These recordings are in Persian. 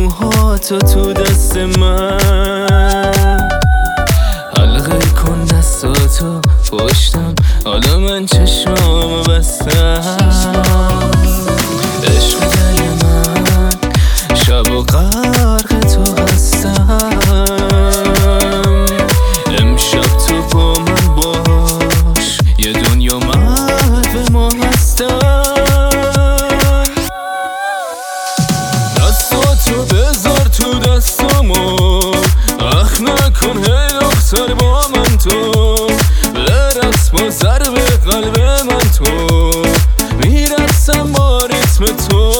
موهاتو تو دست من، حلقه کن دستاتو پشتم، حالا من چشمامو بستم. عشق دل من شب و غرق تو هستم، امشب تو با من باش، یه دنیا محو ما هستم. دستاتو بذار تو دستامو، اخ نکن هی دختر با من تو، برقص با ضرب قلب من تو، میرقصم با ریتم تو.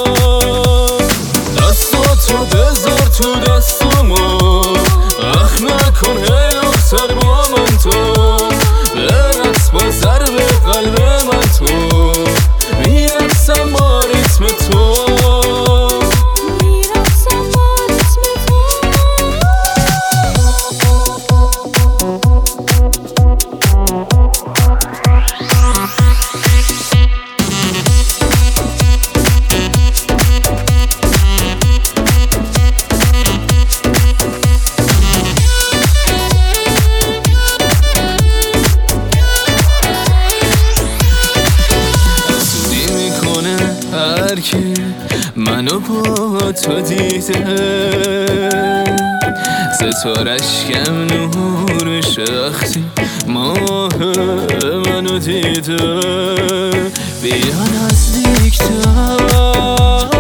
دستاتو بذار تو دستامو، اخ نکن هی دختر با من تو، برقص با ضرب قلب من تو، میرقصم با ریتم تو. هرکی منو با تو دیده، ستارش کم نور شخصی ماه منو دیده، بیا نزدیک‌تر